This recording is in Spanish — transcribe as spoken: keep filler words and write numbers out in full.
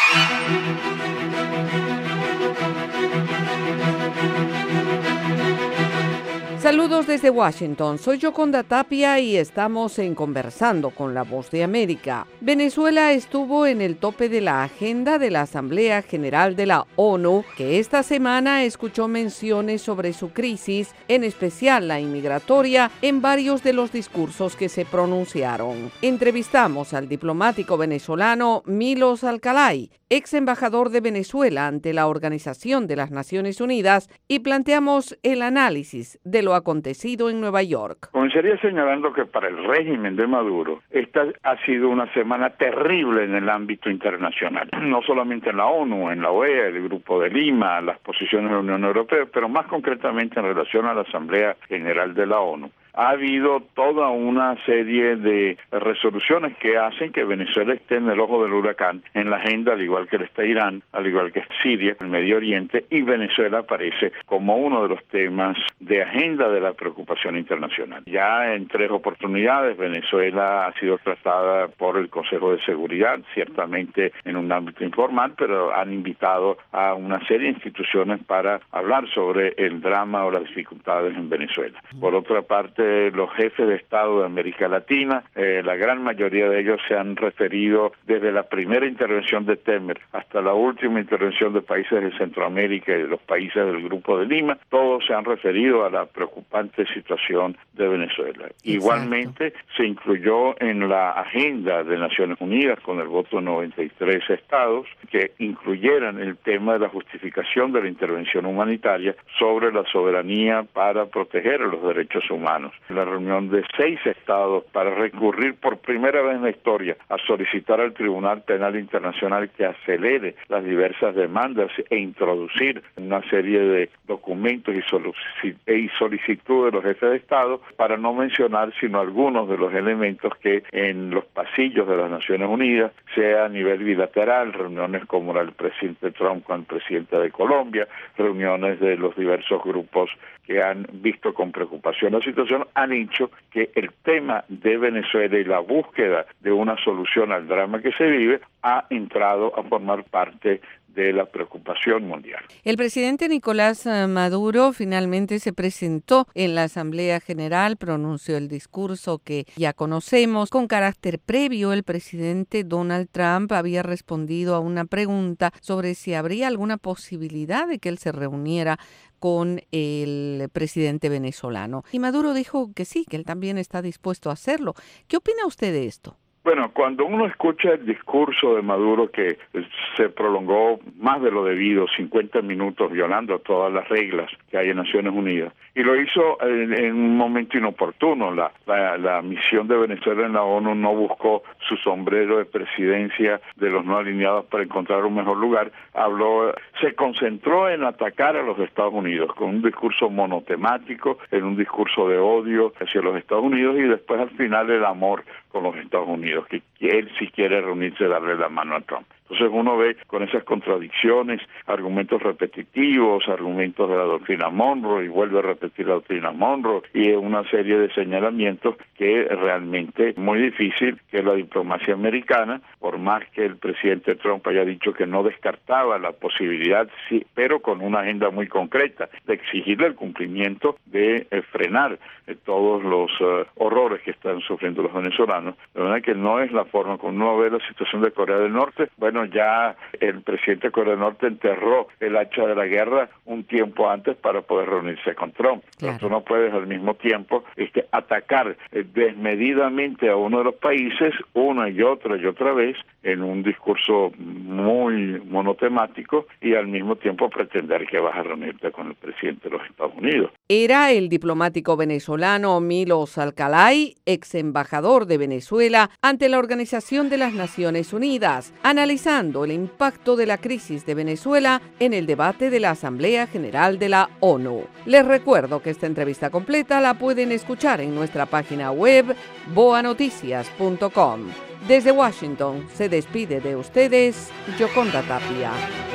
Saludos desde Washington, soy Yoconda Tapia y estamos en Conversando con la Voz de América. Venezuela estuvo en el tope de la agenda de la Asamblea General de la ONU, que esta semana escuchó menciones sobre su crisis, en especial la inmigratoria, en varios de los discursos que se pronunciaron. Entrevistamos al diplomático venezolano Milos Alcalay, ex embajador de Venezuela ante la Organización de las Naciones Unidas, y planteamos el análisis de lo acontecido en Nueva York. Comenzaría señalando que para el régimen de Maduro esta ha sido una semana terrible en el ámbito internacional, no solamente en la ONU, en la O E A, el Grupo de Lima, las posiciones de la Unión Europea, pero más concretamente en relación a la Asamblea General de la ONU. Ha habido toda una serie de resoluciones que hacen que Venezuela esté en el ojo del huracán en la agenda, al igual que lo está Irán, al igual que Siria, el Medio Oriente, y Venezuela aparece como uno de los temas de agenda de la preocupación internacional. Ya en tres oportunidades Venezuela ha sido tratada por el Consejo de Seguridad, ciertamente en un ámbito informal, pero han invitado a una serie de instituciones para hablar sobre el drama o las dificultades en Venezuela. Por otra parte, los jefes de Estado de América Latina, eh, la gran mayoría de ellos se han referido desde la primera intervención de Temer hasta la última intervención de países de Centroamérica y de los países del Grupo de Lima, todos se han referido a la preocupante situación de Venezuela. Exacto. Igualmente se incluyó en la agenda de Naciones Unidas con el voto de noventa y tres estados que incluyeran el tema de la justificación de la intervención humanitaria sobre la soberanía para proteger a los derechos humanos. La reunión de seis estados para recurrir por primera vez en la historia a solicitar al Tribunal Penal Internacional que acelere las diversas demandas e introducir una serie de documentos y solicitudes de los jefes de Estado, para no mencionar sino algunos de los elementos que en los pasillos de las Naciones Unidas, sea a nivel bilateral, reuniones como la del presidente Trump con el presidente de Colombia, reuniones de los diversos grupos que han visto con preocupación la situación, han hecho que el tema de Venezuela y la búsqueda de una solución al drama que se vive ha entrado a formar parte de la preocupación mundial. El presidente Nicolás Maduro finalmente se presentó en la Asamblea General, pronunció el discurso que ya conocemos. Con carácter previo, el presidente Donald Trump había respondido a una pregunta sobre si habría alguna posibilidad de que él se reuniera con el presidente venezolano. Y Maduro dijo que sí, que él también está dispuesto a hacerlo. ¿Qué opina usted de esto? Bueno, cuando uno escucha el discurso de Maduro, que se prolongó más de lo debido, cincuenta minutos, violando todas las reglas que hay en Naciones Unidas, y lo hizo en, en un momento inoportuno. La, la, la misión de Venezuela en la ONU no buscó su sombrero de presidencia de los no alineados para encontrar un mejor lugar. Habló, se concentró en atacar a los Estados Unidos con un discurso monotemático, en un discurso de odio hacia los Estados Unidos, y después al final el amor con los Estados Unidos, que él sí quiere reunirse y darle la mano a Trump. Entonces uno ve con esas contradicciones, argumentos repetitivos, argumentos de la doctrina Monroe, y vuelve a repetir la doctrina Monroe, y una serie de señalamientos que realmente es muy difícil que la diplomacia americana, por más que el presidente Trump haya dicho que no descartaba la posibilidad, sí, pero con una agenda muy concreta, de exigirle el cumplimiento de eh, frenar eh, todos los uh, horrores que están sufriendo los venezolanos. De verdad que no es la forma, cuando uno ve la situación de Corea del Norte, bueno, ya el presidente de Corea del Norte enterró el hacha de la guerra un tiempo antes para poder reunirse con Trump. Claro. Pero tú no puedes al mismo tiempo este, atacar eh, desmedidamente a uno de los países una y otra y otra vez en un discurso muy monotemático, y al mismo tiempo pretender que vas a reunirte con el presidente de los Estados Unidos. Era el diplomático venezolano Milos Alcalay, ex embajador de Venezuela ante la Organización de las Naciones Unidas, analizando el impacto de la crisis de Venezuela en el debate de la Asamblea General de la ONU. Les recuerdo que esta entrevista completa la pueden escuchar en nuestra página web boa noticias punto com. Desde Washington se despide de ustedes Yoconda Tapia.